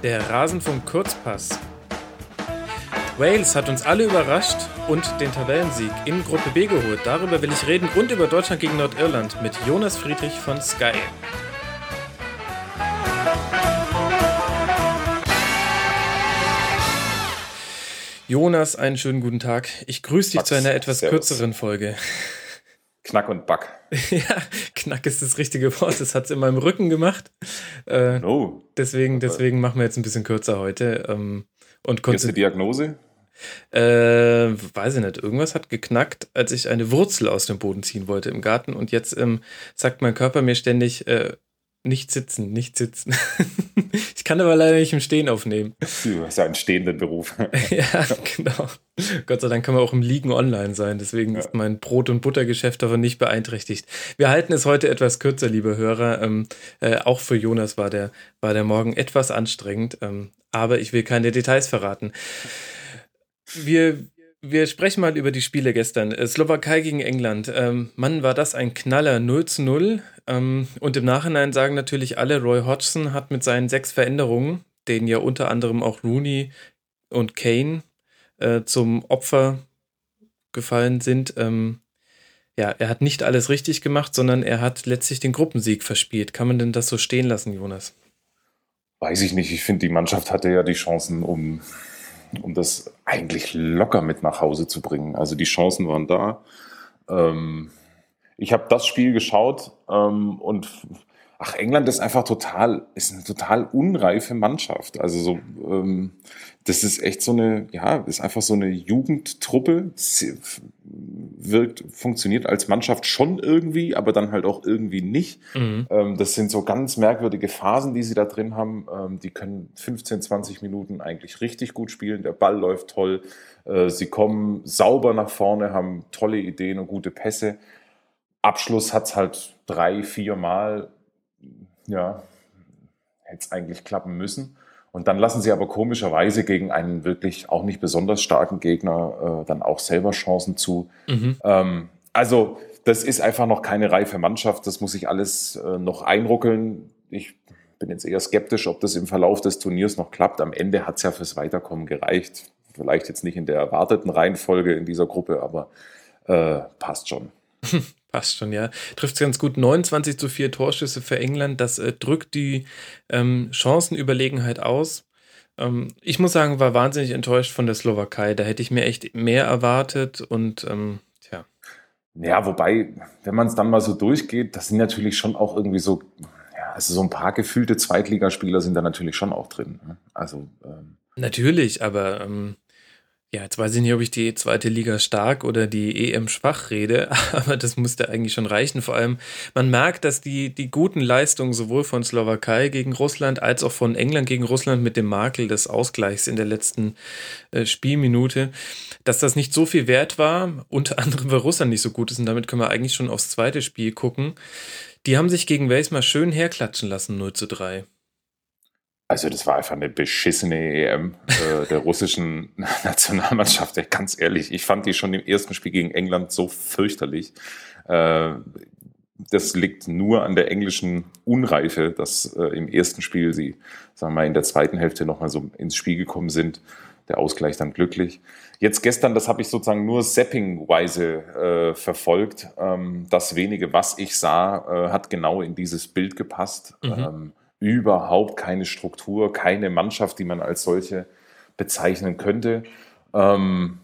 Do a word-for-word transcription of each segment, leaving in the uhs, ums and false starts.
Der Rasenfunk Kurzpass. Wales hat uns alle überrascht und den Tabellensieg in Gruppe B geholt. Darüber will ich reden und über Deutschland gegen Nordirland mit Jonas Friedrich von Sky. Jonas, einen schönen guten Tag. Ich grüße dich Max, zu einer etwas servus. kürzeren Folge. Knack und Back. Ja, Knack ist das richtige Wort. Das hat es in meinem Rücken gemacht. Äh, no. Deswegen, deswegen machen wir jetzt ein bisschen kürzer heute. Ähm, und Jetzt eine Diagnose? Äh, weiß ich nicht. Irgendwas hat geknackt, als ich eine Wurzel aus dem Boden ziehen wollte im Garten. Und jetzt ähm, sagt mein Körper mir ständig, äh, nicht sitzen, nicht sitzen. Ich kann aber leider nicht im Stehen aufnehmen. Du hast ja einen stehenden Beruf. Ja, genau. Gott sei Dank kann man auch im Liegen online sein. Deswegen ja. ist mein Brot- und Buttergeschäft davon nicht beeinträchtigt. Wir halten es heute etwas kürzer, liebe Hörer. Ähm, äh, auch für Jonas war der, war der Morgen etwas anstrengend. Ähm, aber ich will keine Details verraten. Wir... Wir sprechen mal über die Spiele gestern. Slowakei gegen England. Ähm, Mann, war das ein Knaller, null zu null. Ähm, und im Nachhinein sagen natürlich alle, Roy Hodgson hat mit seinen sechs Veränderungen, denen ja unter anderem auch Rooney und Kane äh, zum Opfer gefallen sind, ähm, ja, er hat nicht alles richtig gemacht, sondern er hat letztlich den Gruppensieg verspielt. Kann man denn das so stehen lassen, Jonas? Weiß ich nicht. Ich finde, die Mannschaft hatte ja die Chancen, um... um das eigentlich locker mit nach Hause zu bringen. Also die Chancen waren da. Ähm, ich habe das Spiel geschaut ähm, und ach, England ist einfach total, ist eine total unreife Mannschaft. Also so, ähm, das ist echt so eine, ja, ist einfach so eine Jugendtruppe. Wirkt, funktioniert als Mannschaft schon irgendwie, aber dann halt auch irgendwie nicht. Mhm. Ähm, das sind so ganz merkwürdige Phasen, die sie da drin haben. Ähm, die können fünfzehn, zwanzig Minuten eigentlich richtig gut spielen. Der Ball läuft toll. Äh, sie kommen sauber nach vorne, haben tolle Ideen und gute Pässe. Abschluss hat's halt drei, vier Mal, ja, hätte es eigentlich klappen müssen. Und dann lassen sie aber komischerweise gegen einen wirklich auch nicht besonders starken Gegner äh, dann auch selber Chancen zu. Mhm. Ähm, also das ist einfach noch keine reife Mannschaft. Das muss sich alles äh, noch einruckeln. Ich bin jetzt eher skeptisch, ob das im Verlauf des Turniers noch klappt. Am Ende hat es ja fürs Weiterkommen gereicht. Vielleicht jetzt nicht in der erwarteten Reihenfolge in dieser Gruppe, aber äh, passt schon. Passt schon, ja. Trifft es ganz gut. neunundzwanzig zu vier Torschüsse für England. Das äh, drückt die ähm, Chancenüberlegenheit aus. Ähm, ich muss sagen, war wahnsinnig enttäuscht von der Slowakei. Da hätte ich mir echt mehr erwartet und ähm, tja. Ja, wobei, wenn man es dann mal so durchgeht, das sind natürlich schon auch irgendwie so, ja, also so ein paar gefühlte Zweitligaspieler sind da natürlich schon auch drin. Ne? Also ähm, natürlich, aber ähm, ja, jetzt weiß ich nicht, ob ich die zweite Liga stark oder die E M schwach rede, aber das musste eigentlich schon reichen. Vor allem, man merkt, dass die, die guten Leistungen sowohl von Slowakei gegen Russland als auch von England gegen Russland mit dem Makel des Ausgleichs in der letzten äh, Spielminute, dass das nicht so viel wert war, unter anderem weil Russland nicht so gut ist und damit können wir eigentlich schon aufs zweite Spiel gucken. Die haben sich gegen Wales mal schön herklatschen lassen, null zu drei. Also das war einfach eine beschissene E M äh, der russischen Nationalmannschaft. Ganz ehrlich, ich fand die schon im ersten Spiel gegen England so fürchterlich. Äh, das liegt nur an der englischen Unreife, dass äh, im ersten Spiel sie, sagen wir mal, in der zweiten Hälfte nochmal so ins Spiel gekommen sind. Der Ausgleich dann glücklich. Jetzt gestern, das habe ich sozusagen nur zappingweise äh, verfolgt. Ähm, das wenige, was ich sah, äh, hat genau in dieses Bild gepasst. Mhm. Ähm, überhaupt keine Struktur, keine Mannschaft, die man als solche bezeichnen könnte. Ähm,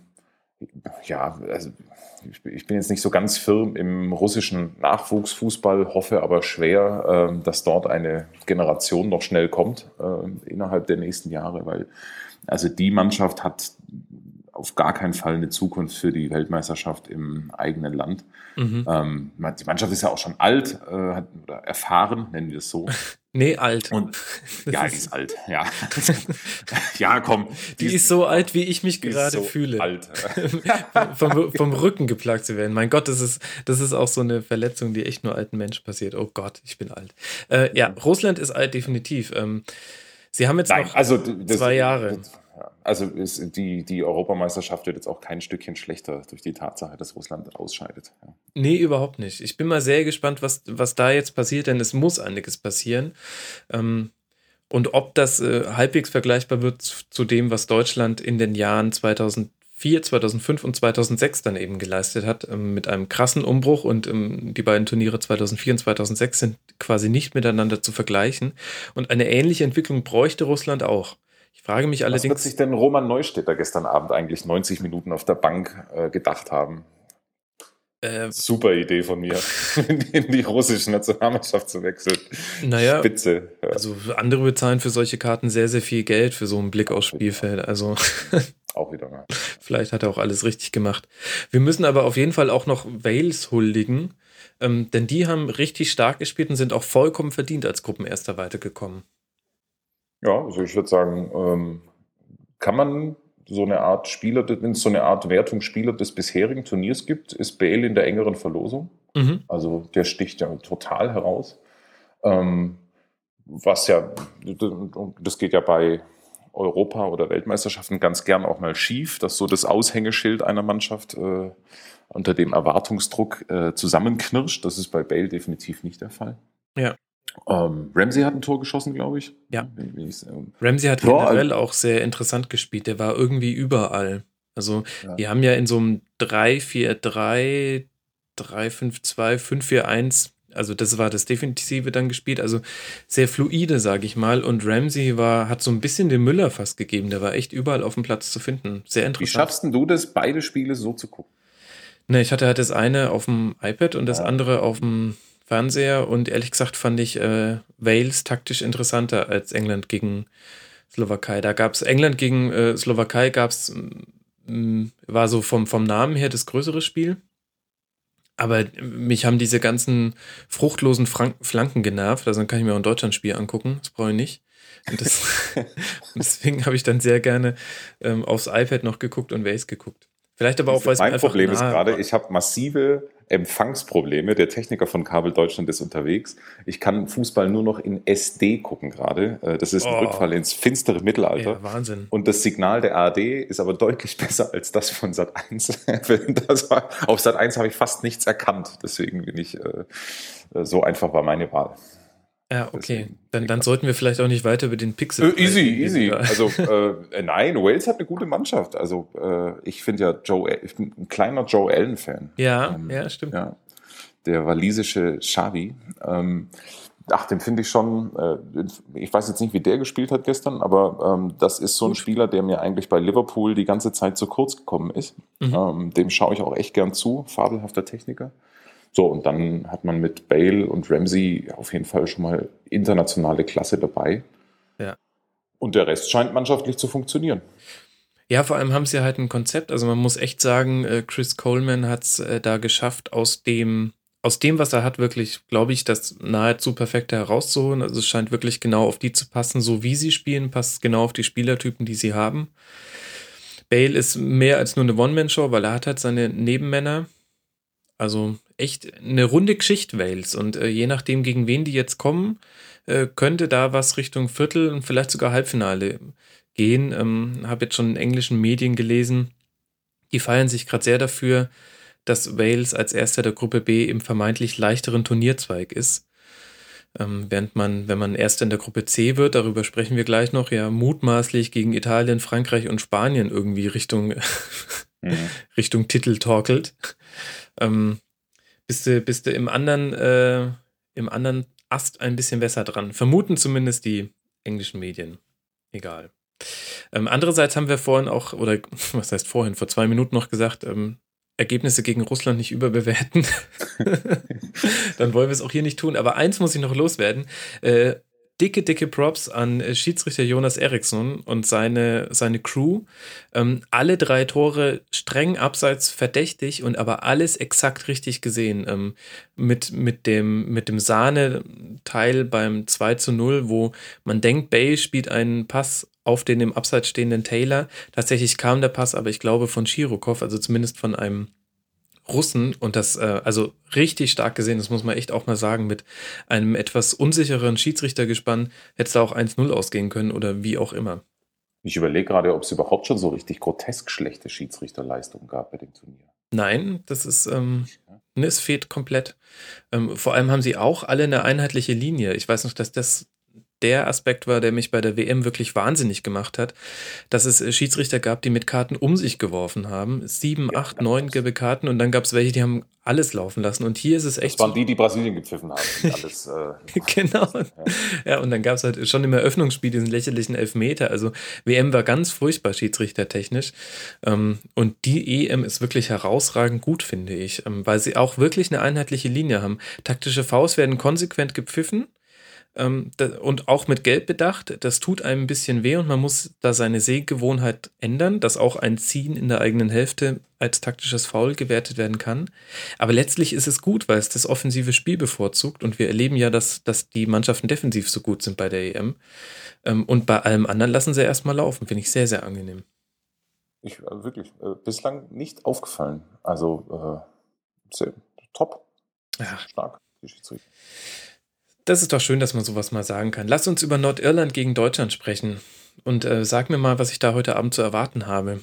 ja, also ich bin jetzt nicht so ganz firm im russischen Nachwuchsfußball, hoffe aber schwer, äh, dass dort eine Generation noch schnell kommt äh, innerhalb der nächsten Jahre, weil also die Mannschaft hat auf gar keinen Fall eine Zukunft für die Weltmeisterschaft im eigenen Land. Mhm. Ähm, die Mannschaft ist ja auch schon alt, äh, oder erfahren, nennen wir es so. Nee, alt. Und, ja, die ist alt, ja. Ja, komm. Die, die ist, ist so alt, wie ich mich gerade so fühle. Alt. vom, vom Rücken geplagt zu werden. Mein Gott, das ist, das ist auch so eine Verletzung, die echt nur alten Menschen passiert. Oh Gott, ich bin alt. Äh, ja, Russland ist alt, definitiv. Ähm, sie haben jetzt Nein, noch also das, zwei Jahre. Das, Also ist die, die Europameisterschaft wird jetzt auch kein Stückchen schlechter durch die Tatsache, dass Russland ausscheidet. Ja. Nee, überhaupt nicht. Ich bin mal sehr gespannt, was, was da jetzt passiert, denn es muss einiges passieren. Ähm, Und ob das äh, halbwegs vergleichbar wird zu dem, was Deutschland in den Jahren zweitausendvier, zweitausendfünf und zweitausendsechs dann eben geleistet hat, ähm, mit einem krassen Umbruch. Und ähm, die beiden Turniere zweitausendvier und zweitausendsechs sind quasi nicht miteinander zu vergleichen. Und eine ähnliche Entwicklung bräuchte Russland auch. Ich frage mich allerdings... Was wird sich denn Roman Neustädter gestern Abend eigentlich neunzig Minuten auf der Bank äh, gedacht haben? Äh, Super Idee von mir, in die russische Nationalmannschaft zu wechseln. Naja, Spitze. Ja. Also andere bezahlen für solche Karten sehr, sehr viel Geld für so einen Blick aufs Spielfeld. Also auch wieder mal. Vielleicht hat er auch alles richtig gemacht. Wir müssen aber auf jeden Fall auch noch Wales huldigen, ähm, denn die haben richtig stark gespielt und sind auch vollkommen verdient als Gruppenerster weitergekommen. Ja, also ich würde sagen, ähm, kann man so eine Art Spieler, wenn es so eine Art Wertung Spieler des bisherigen Turniers gibt, ist Bale in der engeren Verlosung. Mhm. Also der sticht ja total heraus. Ähm, was ja, das geht ja bei Europa- oder Weltmeisterschaften ganz gern auch mal schief, dass so das Aushängeschild einer Mannschaft äh, unter dem Erwartungsdruck äh, zusammenknirscht. Das ist bei Bale definitiv nicht der Fall. Ja. Ähm, Ramsey hat ein Tor geschossen, glaube ich. Ja. Ramsey hat generell auch sehr interessant gespielt. Der war irgendwie überall. Also, ja. Die haben ja in so einem drei vier drei, drei fünf zwei, fünf vier eins, also das war das Defensive dann gespielt, also sehr fluide, sage ich mal. Und Ramsey war, hat so ein bisschen den Müller fast gegeben. Der war echt überall auf dem Platz zu finden. Sehr interessant. Wie schaffst denn du das, beide Spiele so zu gucken? Ne, ich hatte halt das eine auf dem iPad und das ja. andere auf dem Fernseher, und ehrlich gesagt fand ich äh, Wales taktisch interessanter als England gegen Slowakei. Da gab es England gegen äh, Slowakei, gab's, m, war so vom, vom Namen her das größere Spiel. Aber mich haben diese ganzen fruchtlosen Frank- Flanken genervt. Also dann kann ich mir auch ein Deutschlandspiel angucken. Das brauche ich nicht. Und, das, und deswegen habe ich dann sehr gerne ähm, aufs iPad noch geguckt und Wales geguckt. Vielleicht aber auch, weil es mein Problem ist gerade, ich habe massive Empfangsprobleme. Der Techniker von Kabel Deutschland ist unterwegs. Ich kann Fußball nur noch in S D gucken gerade. Das ist ein oh. Rückfall ins finstere Mittelalter. Ja, Wahnsinn. Und das Signal der A R D ist aber deutlich besser als das von Sat eins. Das war, auf Sat eins habe ich fast nichts erkannt. Deswegen bin ich, äh, so einfach war meine Wahl. Ja, okay. Dann, dann sollten wir vielleicht auch nicht weiter über den Pixel. Äh, easy, easy. Also, äh, nein, Wales hat eine gute Mannschaft. Also, äh, ich finde ja Joe, ich bin ein kleiner Joe Allen-Fan. Ja, ähm, ja, stimmt. Ja, der walisische Xavi. Ähm, ach, den finde ich schon, äh, ich weiß jetzt nicht, wie der gespielt hat gestern, aber ähm, das ist so ein Gut. Spieler, der mir eigentlich bei Liverpool die ganze Zeit zu kurz gekommen ist. Mhm. Ähm, dem schaue ich auch echt gern zu. Fabelhafter Techniker. So, und dann hat man mit Bale und Ramsey auf jeden Fall schon mal internationale Klasse dabei. Ja. Und der Rest scheint mannschaftlich zu funktionieren. Ja, vor allem haben sie halt ein Konzept. Also man muss echt sagen, Chris Coleman hat es da geschafft, aus dem, aus dem, was er hat, wirklich, glaube ich, das nahezu perfekte herauszuholen. Also es scheint wirklich genau auf die zu passen, so wie sie spielen, passt genau auf die Spielertypen, die sie haben. Bale ist mehr als nur eine One-Man-Show, weil er hat halt seine Nebenmänner. Also echt eine runde Geschichte Wales, und äh, je nachdem, gegen wen die jetzt kommen, äh, könnte da was Richtung Viertel und vielleicht sogar Halbfinale gehen. Ähm, habe jetzt schon in englischen Medien gelesen, die feiern sich gerade sehr dafür, dass Wales als erster der Gruppe B im vermeintlich leichteren Turnierzweig ist. Ähm, während man, wenn man erster in der Gruppe C wird, darüber sprechen wir gleich noch, ja mutmaßlich gegen Italien, Frankreich und Spanien irgendwie Richtung, mhm. Richtung Titel torkelt. Ähm, bist du, bist du im anderen, äh, im anderen Ast ein bisschen besser dran. Vermuten zumindest die englischen Medien. Egal. Ähm, andererseits haben wir vorhin auch, oder was heißt vorhin, vor zwei Minuten noch gesagt, ähm, Ergebnisse gegen Russland nicht überbewerten. Dann wollen wir es auch hier nicht tun. Aber eins muss ich noch loswerden. Äh, Dicke, dicke Props an äh, Schiedsrichter Jonas Eriksson und seine, seine Crew. Ähm, alle drei Tore streng abseits verdächtig und aber alles exakt richtig gesehen. Ähm, mit, mit dem, mit dem Sahne-Teil beim zwei zu null, wo man denkt, Bale spielt einen Pass auf den im Abseits stehenden Taylor. Tatsächlich kam der Pass, aber ich glaube von Chirokov, also zumindest von einem Russen, und das äh, also richtig stark gesehen, das muss man echt auch mal sagen, mit einem etwas unsicheren Schiedsrichtergespann hätte es da auch eins null ausgehen können oder wie auch immer. Ich überlege gerade, ob es überhaupt schon so richtig grotesk schlechte Schiedsrichterleistungen gab bei dem Turnier. Nein, das ist, ähm, ne, es fehlt komplett. Ähm, vor allem haben sie auch alle eine einheitliche Linie. Ich weiß noch, dass das der Aspekt war, der mich bei der W M wirklich wahnsinnig gemacht hat, dass es äh, Schiedsrichter gab, die mit Karten um sich geworfen haben. Sieben, Ja, acht, neun gelbe Karten und dann gab es welche, die haben alles laufen lassen. Und hier ist es echt das waren so. die, die Brasilien gepfiffen haben. Die alles, äh, Genau. ja. Ja, und dann gab es halt schon im Eröffnungsspiel diesen lächerlichen Elfmeter. Also W M war ganz furchtbar schiedsrichtertechnisch. Ähm, und die E M ist wirklich herausragend gut, finde ich, ähm, weil sie auch wirklich eine einheitliche Linie haben. Taktische Fouls werden konsequent gepfiffen. Ähm, da, und auch mit Gelb bedacht, das tut einem ein bisschen weh und man muss da seine Sehgewohnheit ändern, dass auch ein Ziehen in der eigenen Hälfte als taktisches Foul gewertet werden kann. Aber letztlich ist es gut, weil es das offensive Spiel bevorzugt und wir erleben ja, dass, dass die Mannschaften defensiv so gut sind bei der E M. Ähm, und bei allem anderen lassen sie erstmal laufen, finde ich sehr, sehr angenehm. Ich, also wirklich, äh, bislang nicht aufgefallen. Also, äh, sehr, top. Ja. Stark, die Schiedsrichter. Das ist doch schön, dass man sowas mal sagen kann. Lass uns über Nordirland gegen Deutschland sprechen. Und äh, sag mir mal, was ich da heute Abend zu erwarten habe.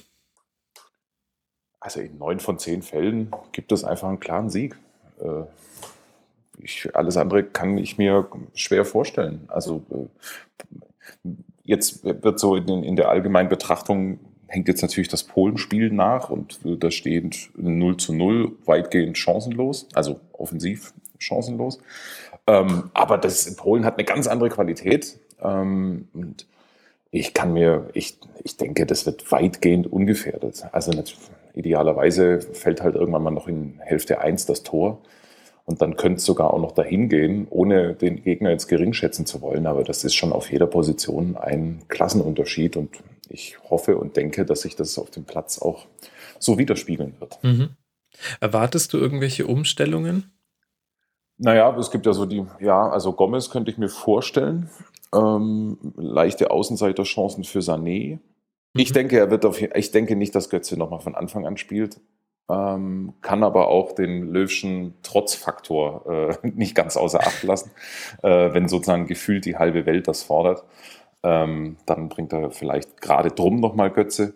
Also in neun von zehn Fällen gibt es einfach einen klaren Sieg. Äh, ich, alles andere kann ich mir schwer vorstellen. Also äh, jetzt wird so in, in der allgemeinen Betrachtung hängt jetzt natürlich das Polenspiel nach und äh, da steht null zu null weitgehend chancenlos, also offensiv chancenlos. Ähm, aber das Polen hat eine ganz andere Qualität. Ähm, und ich kann mir, ich, ich denke, das wird weitgehend ungefährdet. Also nicht, idealerweise fällt halt irgendwann mal noch in Hälfte eins das Tor. Und dann könnte es sogar auch noch dahin gehen, ohne den Gegner jetzt gering schätzen zu wollen. Aber das ist schon auf jeder Position ein Klassenunterschied. Und ich hoffe und denke, dass sich das auf dem Platz auch so widerspiegeln wird. Mhm. Erwartest du irgendwelche Umstellungen? Naja, es gibt ja so die, ja, also Gomez könnte ich mir vorstellen. Ähm, leichte Außenseiterchancen für Sané. Mhm. Ich denke, er wird auf, ich denke nicht, dass Götze nochmal von Anfang an spielt. Ähm, kann aber auch den Löwschen Trotzfaktor äh, nicht ganz außer Acht lassen. Äh, wenn sozusagen gefühlt die halbe Welt das fordert, ähm, dann bringt er vielleicht gerade drum nochmal Götze.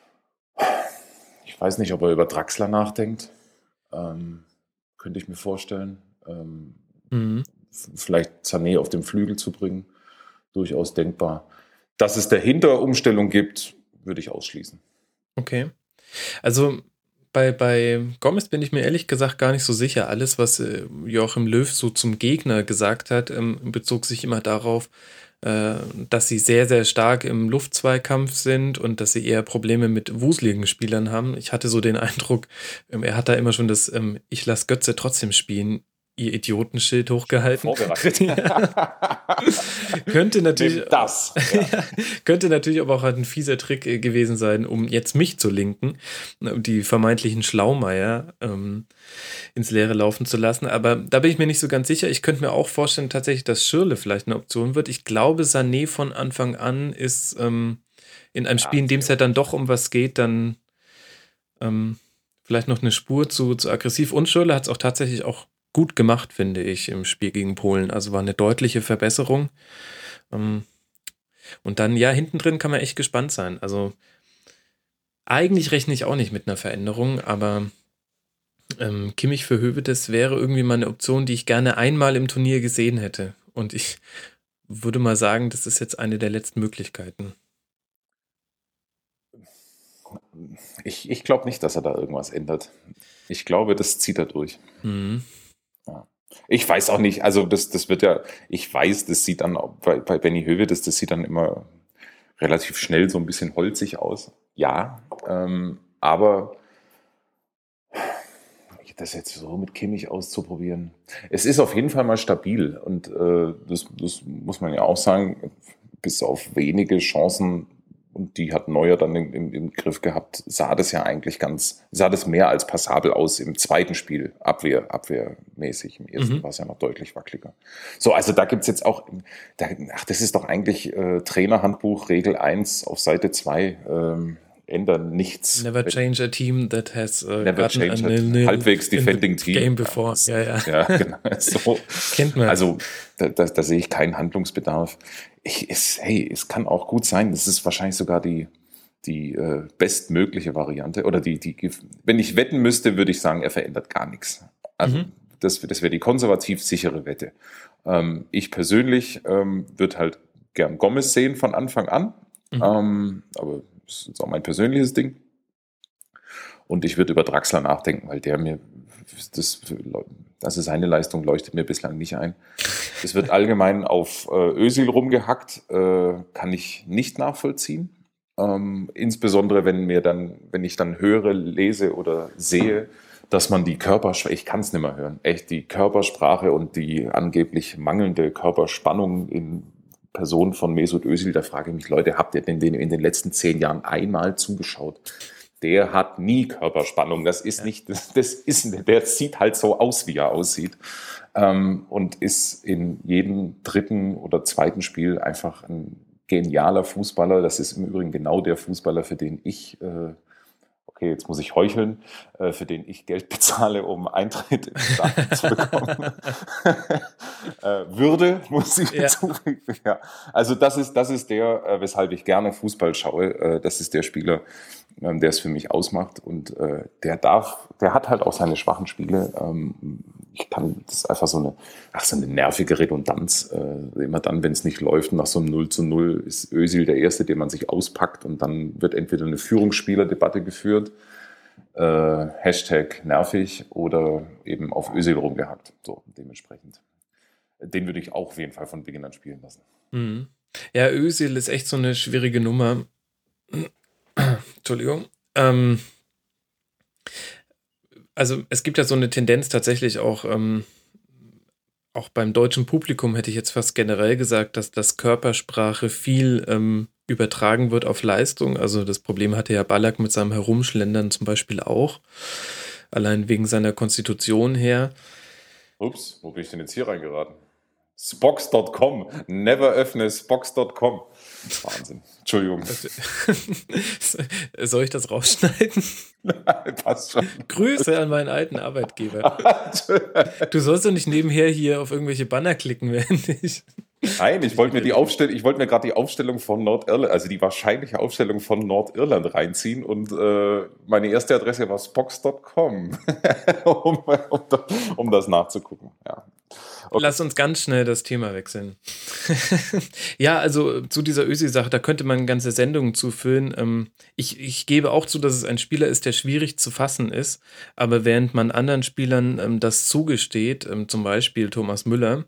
Ich weiß nicht, ob er über Draxler nachdenkt. Ähm, könnte ich mir vorstellen. Ähm, mhm. Vielleicht Sané auf dem Flügel zu bringen, durchaus denkbar. Dass es dahinter Umstellung gibt, würde ich ausschließen. Okay. Also bei, bei Gomez bin ich mir ehrlich gesagt gar nicht so sicher. Alles, was äh, Joachim Löw so zum Gegner gesagt hat, ähm, bezog sich immer darauf, äh, dass sie sehr, sehr stark im Luftzweikampf sind und dass sie eher Probleme mit wuseligen Spielern haben. Ich hatte so den Eindruck, ähm, er hat da immer schon das ähm, Ich lass Götze trotzdem spielen, ihr Idiotenschild hochgehalten. Vorbereitet. Ja. Könnte natürlich das. Ja. Ja, könnte natürlich aber auch halt ein fieser Trick äh, gewesen sein, um jetzt mich zu linken, um die vermeintlichen Schlaumeier ähm, ins Leere laufen zu lassen. Aber da bin ich mir nicht so ganz sicher. Ich könnte mir auch vorstellen, tatsächlich, dass Schürrle vielleicht eine Option wird. Ich glaube, Sané von Anfang an ist ähm, in einem Spiel, in dem es ja dann doch um was geht, dann ähm, vielleicht noch eine Spur zu, zu aggressiv. Und Schürrle hat es auch tatsächlich auch gut gemacht, finde ich, im Spiel gegen Polen. Also war eine deutliche Verbesserung. Ähm, und dann, ja, hinten drin kann man echt gespannt sein. Also eigentlich rechne ich auch nicht mit einer Veränderung, aber ähm, Kimmich für Höwedes wäre irgendwie mal eine Option, die ich gerne einmal im Turnier gesehen hätte. Und ich würde mal sagen, das ist jetzt eine der letzten Möglichkeiten. Ich, ich glaube nicht, dass er da irgendwas ändert. Ich glaube, das zieht er durch. Mhm. Ja. Ich weiß auch nicht, also das, das wird ja, ich weiß, das sieht dann bei, bei Benny Höwedes, das sieht dann immer relativ schnell so ein bisschen holzig aus. Ja, ähm, aber das jetzt so mit Kimmich auszuprobieren. Es ist auf jeden Fall mal stabil und äh, das, das muss man ja auch sagen, bis auf wenige Chancen, und die hat Neuer dann im, im, im Griff gehabt, sah das ja eigentlich ganz, sah das mehr als passabel aus im zweiten Spiel, Abwehr, abwehrmäßig. Im ersten mhm. war es ja noch deutlich wackeliger. So, also da gibt's jetzt auch, da, ach, das ist doch eigentlich äh, Trainerhandbuch, Regel eins auf Seite zwei, ähm, ändern nichts. Never change a team that has uh, Never change a nil, halbwegs defending team. Game before. Ja, ja. Ja, genau. So. Kennt man. Also da, da, da sehe ich keinen Handlungsbedarf. Ich, es, hey, es kann auch gut sein, das ist wahrscheinlich sogar die, die äh, bestmögliche Variante. Oder die, die, wenn ich wetten müsste, würde ich sagen, er verändert gar nichts. Also mhm. das, das wäre die konservativ sichere Wette. Ähm, ich persönlich ähm, würde halt gern Gomez sehen von Anfang an. Mhm. Ähm, aber das ist jetzt auch mein persönliches Ding. Und ich würde über Draxler nachdenken, weil der mir, das, also seine Leistung leuchtet mir bislang nicht ein. Es wird allgemein auf äh, Özil rumgehackt, äh, kann ich nicht nachvollziehen. Ähm, insbesondere wenn mir dann, wenn ich dann höre, lese oder sehe, dass man die Körpersprache, ich kann es nicht mehr hören, echt die Körpersprache und die angeblich mangelnde Körperspannung in Person von Mesut Özil, da frage ich mich, Leute, habt ihr denn den in den letzten zehn Jahren einmal zugeschaut? Der hat nie Körperspannung, das ist nicht, das, das ist, der sieht halt so aus, wie er aussieht, ähm, und ist in jedem dritten oder zweiten Spiel einfach ein genialer Fußballer. Das ist im Übrigen genau der Fußballer, für den ich, äh, okay, jetzt muss ich heucheln, äh, für den ich Geld bezahle, um Eintritt in den Stadion zu bekommen. äh, Würde, muss ich ja. hinzufügen. Ja. Also das ist, das ist der, äh, weshalb ich gerne Fußball schaue. Äh, das ist der Spieler, ähm, der es für mich ausmacht. Und äh, der darf, der hat halt auch seine schwachen Spiele. Ähm, ich kann, das ist einfach so eine, ach, so eine nervige Redundanz. Äh, immer dann, wenn es nicht läuft, nach so einem null zu null ist Özil der Erste, den man sich auspackt, und dann wird entweder eine Führungsspielerdebatte geführt, äh, Hashtag nervig, oder eben auf Özil rumgehackt. So, dementsprechend. Den würde ich auch auf jeden Fall von Beginn an spielen lassen. Mhm. Ja, Özil ist echt so eine schwierige Nummer. Entschuldigung. Ähm, also es gibt ja so eine Tendenz tatsächlich auch, ähm, auch beim deutschen Publikum hätte ich jetzt fast generell gesagt, dass das Körpersprache viel ähm, übertragen wird auf Leistung. Also das Problem hatte ja Ballack mit seinem Herumschlendern zum Beispiel auch. Allein wegen seiner Konstitution her. Ups, wo bin ich denn jetzt hier reingeraten? Spox Punkt com. Never öffne Spox Punkt com. Wahnsinn. Entschuldigung. Soll ich das rausschneiden? Nein, passt schon. Grüße an meinen alten Arbeitgeber. Du sollst doch nicht nebenher hier auf irgendwelche Banner klicken, während ich... Nein, ich wollte mir die Aufstellung, ich wollte mir gerade die Aufstellung von Nordirland, also die wahrscheinliche Aufstellung von Nordirland reinziehen, und äh, meine erste Adresse war Spox Punkt com, um, um, um das nachzugucken. Ja. Okay. Lass uns ganz schnell das Thema wechseln. Ja, also zu dieser Özil-Sache, da könnte man ganze Sendungen zufüllen. Ähm, ich, ich gebe auch zu, dass es ein Spieler ist, der schwierig zu fassen ist, aber während man anderen Spielern ähm, das zugesteht, ähm, zum Beispiel Thomas Müller,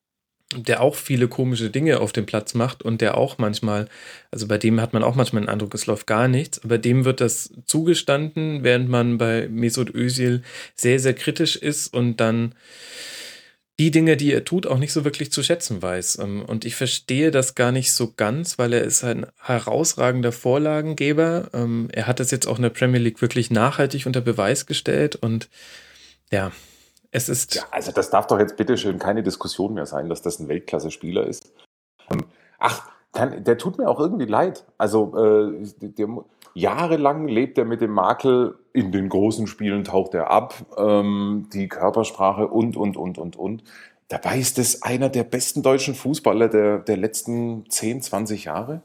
der auch viele komische Dinge auf dem Platz macht und der auch manchmal, also bei dem hat man auch manchmal den Eindruck, es läuft gar nichts, aber dem wird das zugestanden, während man bei Mesut Özil sehr, sehr kritisch ist und dann die Dinge, die er tut, auch nicht so wirklich zu schätzen weiß. Und ich verstehe das gar nicht so ganz, weil er ist ein herausragender Vorlagengeber. Er hat das jetzt auch in der Premier League wirklich nachhaltig unter Beweis gestellt und ja, es ist... Ja, also das darf doch jetzt bitteschön keine Diskussion mehr sein, dass das ein Weltklasse-Spieler ist. Ach, kann, der tut mir auch irgendwie leid. Also äh, der, jahrelang lebt er mit dem Makel, in den großen Spielen taucht er ab, ähm, die Körpersprache und, und, und, und, und. Dabei ist es einer der besten deutschen Fußballer der, der letzten zehn, zwanzig Jahre.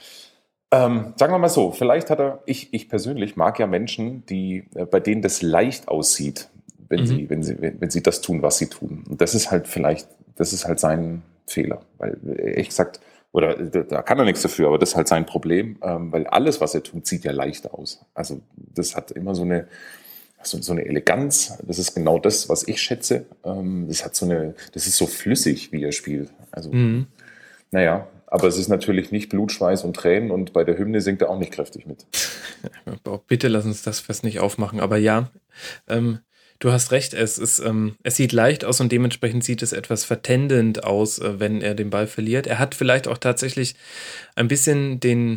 Ähm, sagen wir mal so, vielleicht hat er, ich, ich persönlich mag ja Menschen, die, äh, bei denen das leicht aussieht, wenn, mhm. sie, wenn, sie, wenn, wenn sie das tun, was sie tun. Und das ist halt vielleicht, das ist halt sein Fehler. Weil, ehrlich gesagt, oder da kann er nichts dafür, aber das ist halt sein Problem, ähm, weil alles, was er tut, sieht ja leicht aus. Also das hat immer so eine, so, so eine Eleganz, das ist genau das, was ich schätze. Ähm, das hat so eine, das ist so flüssig, wie er spielt. Also, mhm. naja, aber es ist natürlich nicht Blut, Schweiß und Tränen, und bei der Hymne singt er auch nicht kräftig mit. Bitte lass uns das fest nicht aufmachen, aber ja, ähm, du hast recht, es, ist, ähm, es sieht leicht aus und dementsprechend sieht es etwas vertändelnd aus, äh, wenn er den Ball verliert. Er hat vielleicht auch tatsächlich ein bisschen den,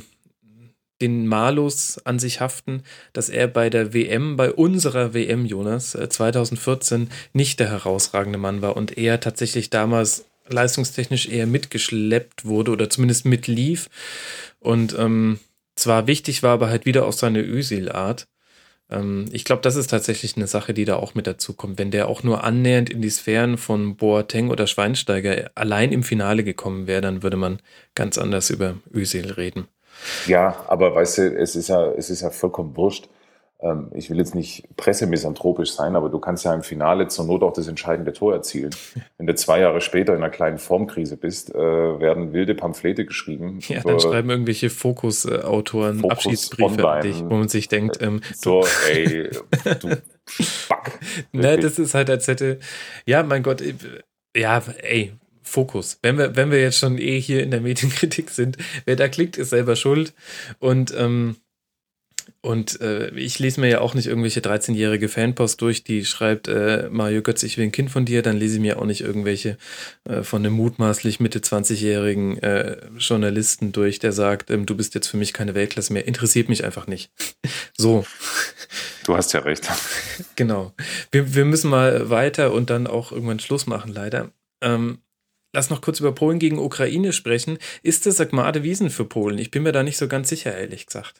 den Malus an sich haften, dass er bei der W M, bei unserer W M, Jonas, äh, zwanzig vierzehn nicht der herausragende Mann war und er tatsächlich damals leistungstechnisch eher mitgeschleppt wurde oder zumindest mitlief und ähm, zwar wichtig war, aber halt wieder auf seine Özil-Art. Ich glaube, das ist tatsächlich eine Sache, die da auch mit dazu kommt. Wenn der auch nur annähernd in die Sphären von Boateng oder Schweinsteiger allein im Finale gekommen wäre, dann würde man ganz anders über Özil reden. Ja, aber weißt du, es ist ja, es ist ja vollkommen wurscht. ähm, ich will jetzt nicht pressemisanthropisch sein, aber du kannst ja im Finale zur Not auch das entscheidende Tor erzielen. Wenn du zwei Jahre später in einer kleinen Formkrise bist, äh, werden wilde Pamphlete geschrieben. Ja, dann schreiben irgendwelche Fokus-Autoren Fokus Abschiedsbriefe an dich, wo man sich denkt, ähm, so, ey, du Spack. Ne, das ist halt, als hätte, ja, mein Gott, ja, ey, Fokus. Wenn wir, wenn wir jetzt schon eh hier in der Medienkritik sind, wer da klickt, ist selber schuld. Und, ähm, und äh, ich lese mir ja auch nicht irgendwelche dreizehnjährige Fanpost durch, die schreibt, äh, Mario Götz, ich will ein Kind von dir, dann lese ich mir auch nicht irgendwelche äh, von einem mutmaßlich Mitte zwanzigjährigen äh, Journalisten durch, der sagt, ähm, du bist jetzt für mich keine Weltklasse mehr, interessiert mich einfach nicht. So. Du hast ja recht. Genau. Wir, wir müssen mal weiter und dann auch irgendwann Schluss machen, leider. Ähm, lass noch kurz über Polen gegen Ukraine sprechen. Ist das Gmade Wiesen für Polen? Ich bin mir da nicht so ganz sicher, ehrlich gesagt.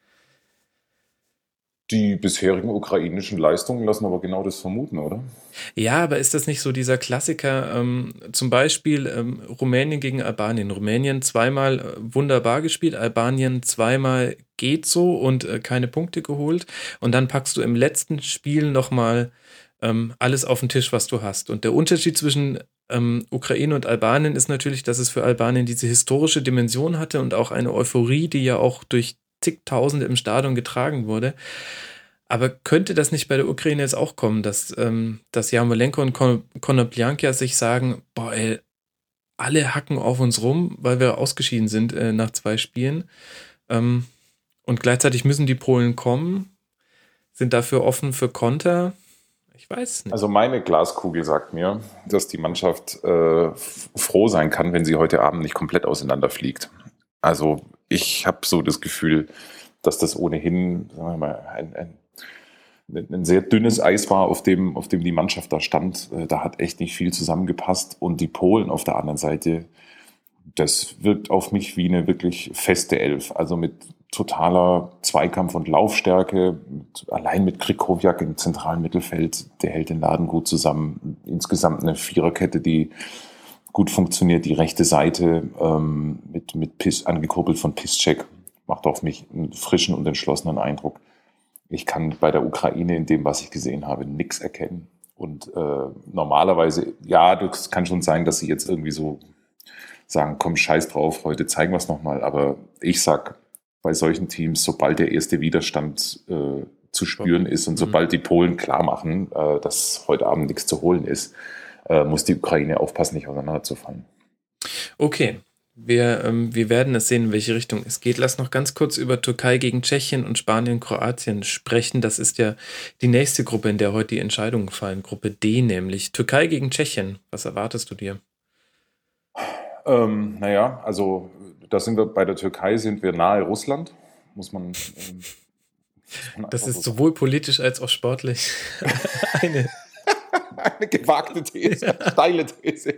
Die bisherigen ukrainischen Leistungen lassen aber genau das vermuten, oder? Ja, aber ist das nicht so dieser Klassiker, ähm, zum Beispiel ähm, Rumänien gegen Albanien? Rumänien zweimal äh, wunderbar gespielt, Albanien zweimal geht so und äh, keine Punkte geholt. Und dann packst du im letzten Spiel nochmal ähm, alles auf den Tisch, was du hast. Und der Unterschied zwischen ähm, Ukraine und Albanien ist natürlich, dass es für Albanien diese historische Dimension hatte und auch eine Euphorie, die ja auch durch zigtausende im Stadion getragen wurde. Aber könnte das nicht bei der Ukraine jetzt auch kommen, dass, ähm, dass Jarmolenko und Kon- Konoplyanka sich sagen, boah, ey, alle hacken auf uns rum, weil wir ausgeschieden sind äh, nach zwei Spielen. Ähm, und gleichzeitig müssen die Polen kommen, sind dafür offen für Konter. Ich weiß nicht. Also meine Glaskugel sagt mir, dass die Mannschaft äh, f- froh sein kann, wenn sie heute Abend nicht komplett auseinanderfliegt. Also ich habe so das Gefühl, dass das ohnehin, sagen wir mal, ein, ein, ein sehr dünnes Eis war, auf dem, auf dem die Mannschaft da stand. Äh, Da hat echt nicht viel zusammengepasst. Und die Polen auf der anderen Seite, das wirkt auf mich wie eine wirklich feste Elf. Also mit totaler Zweikampf- und Laufstärke, mit, allein mit Krychowiak im zentralen Mittelfeld, der hält den Laden gut zusammen. Insgesamt eine Viererkette, die gut funktioniert. Die rechte Seite ähm, mit, mit Pis, angekurbelt von Piszczek, macht auf mich einen frischen und entschlossenen Eindruck. Ich kann bei der Ukraine in dem, was ich gesehen habe, nichts erkennen. Und äh, normalerweise, ja, das kann schon sein, dass sie jetzt irgendwie so sagen, komm, scheiß drauf, heute zeigen wir es nochmal. Aber ich sag, bei solchen Teams, sobald der erste Widerstand äh, zu spüren ist und sobald die Polen klar machen, äh, dass heute Abend nichts zu holen ist, äh, muss die Ukraine aufpassen, nicht auseinanderzufallen. Okay, wir, ähm, wir werden es sehen, in welche Richtung es geht. Lass noch ganz kurz über Türkei gegen Tschechien und Spanien, Kroatien sprechen. Das ist ja die nächste Gruppe, in der heute die Entscheidungen fallen. Gruppe D nämlich. Türkei gegen Tschechien. Was erwartest du dir? Ähm, naja, also da sind wir bei der Türkei, sind wir nahe Russland, muss man. Ähm, muss man Das einfach ist so sowohl politisch als auch sportlich eine. Eine gewagte These, steile These.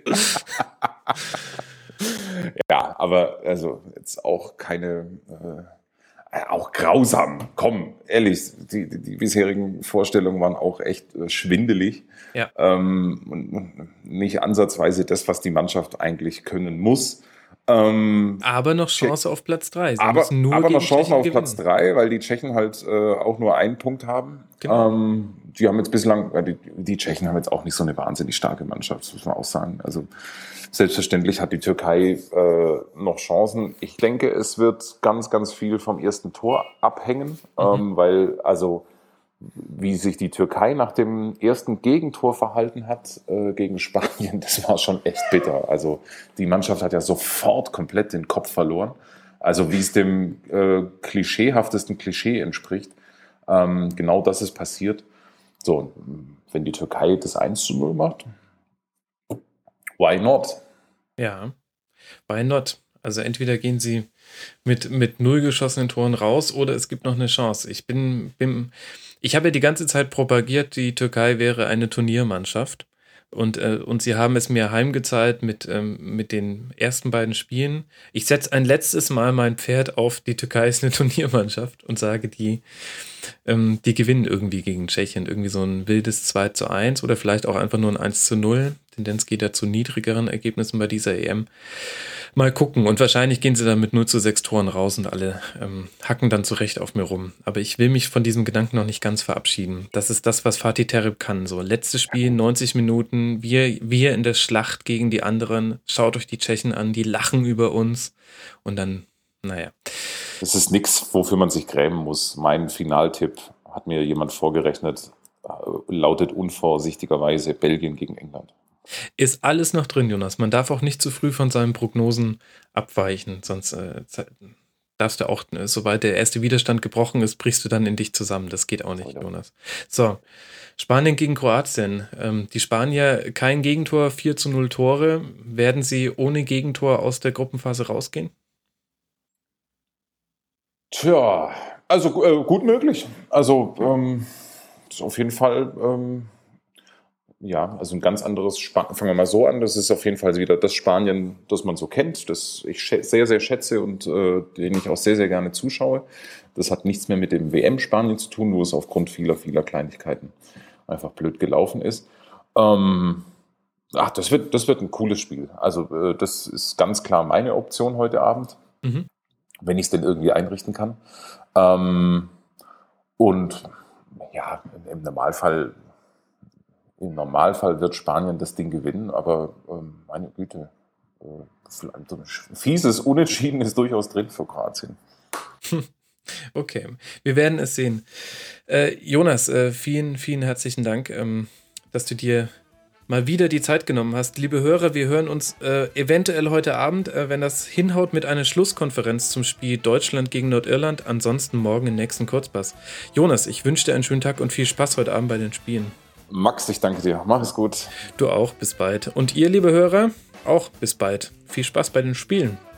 Ja, aber also jetzt auch keine, äh, auch grausam. Komm, ehrlich, die, die, die bisherigen Vorstellungen waren auch echt äh, schwindelig. Ja. Ähm, und, und nicht ansatzweise das, was die Mannschaft eigentlich können muss. Ähm, Aber noch Chance auf Platz drei. aber nur aber noch gegen Chancen Tschechien auf gewinnen. Platz drei, weil die Tschechen halt äh, auch nur einen Punkt haben. Genau. Ähm, die haben jetzt bislang, äh, die, die Tschechen haben jetzt auch nicht so eine wahnsinnig starke Mannschaft, das muss man auch sagen. Also selbstverständlich hat die Türkei äh, noch Chancen. Ich denke, es wird ganz, ganz viel vom ersten Tor abhängen, Mhm. ähm, weil also wie sich die Türkei nach dem ersten Gegentor verhalten hat äh, gegen Spanien, das war schon echt bitter. Also die Mannschaft hat ja sofort komplett den Kopf verloren. Also wie es dem äh, klischeehaftesten Klischee entspricht. Ähm, genau das ist passiert. So, wenn die Türkei das eins zu null macht, why not? Ja, why not? Also entweder gehen sie mit, mit null geschossenen Toren raus oder es gibt noch eine Chance. Ich bin, bin, ich habe ja die ganze Zeit propagiert, die Türkei wäre eine Turniermannschaft. Und, äh, und sie haben es mir heimgezahlt mit, ähm, mit den ersten beiden Spielen. Ich setze ein letztes Mal mein Pferd auf, die Türkei ist eine Turniermannschaft und sage, die, ähm, die gewinnen irgendwie gegen Tschechien. Irgendwie so ein wildes zwei zu eins oder vielleicht auch einfach nur ein eins zu null. Tendenz geht da zu niedrigeren Ergebnissen bei dieser E M. Mal gucken. Und wahrscheinlich gehen sie dann mit null zu sechs Toren raus und alle ähm, hacken dann zurecht auf mir rum. Aber ich will mich von diesem Gedanken noch nicht ganz verabschieden. Das ist das, was Fatih Terim kann. So, letztes Spiel, neunzig Minuten, wir, wir in der Schlacht gegen die anderen. Schaut euch die Tschechen an, die lachen über uns. Und dann, naja. Das ist nichts, wofür man sich grämen muss. Mein Finaltipp hat mir jemand vorgerechnet, lautet unvorsichtigerweise Belgien gegen England. Ist alles noch drin, Jonas. Man darf auch nicht zu früh von seinen Prognosen abweichen, sonst äh, darfst du auch, sobald der erste Widerstand gebrochen ist, brichst du dann in dich zusammen. Das geht auch nicht, Jonas. So, Spanien gegen Kroatien. Ähm, die Spanier kein Gegentor, vier zu null Tore. Werden sie ohne Gegentor aus der Gruppenphase rausgehen? Tja, also äh, gut möglich. Also ähm, ist auf jeden Fall ähm, ja, also ein ganz anderes Spanien. Fangen wir mal so an, das ist auf jeden Fall wieder das Spanien, das man so kennt, das ich sehr, sehr schätze und äh, den ich auch sehr, sehr gerne zuschaue. Das hat nichts mehr mit dem W M-Spanien zu tun, wo es aufgrund vieler, vieler Kleinigkeiten einfach blöd gelaufen ist. Ähm, ach, das wird, das wird ein cooles Spiel. Also äh, das ist ganz klar meine Option heute Abend, mhm. wenn ich es denn irgendwie einrichten kann. Ähm, und ja, im Normalfall Im Normalfall wird Spanien das Ding gewinnen, aber ähm, meine Güte, äh, so ein fieses Unentschieden ist durchaus drin für Kroatien. Okay, wir werden es sehen. Äh, Jonas, äh, vielen, vielen herzlichen Dank, ähm, dass du dir mal wieder die Zeit genommen hast. Liebe Hörer, wir hören uns äh, eventuell heute Abend, äh, wenn das hinhaut, mit einer Schlusskonferenz zum Spiel Deutschland gegen Nordirland. Ansonsten morgen im nächsten Kurzpass. Jonas, ich wünsche dir einen schönen Tag und viel Spaß heute Abend bei den Spielen. Max, ich danke dir. Mach es gut. Du auch, bis bald. Und ihr, liebe Hörer, auch bis bald. Viel Spaß bei den Spielen.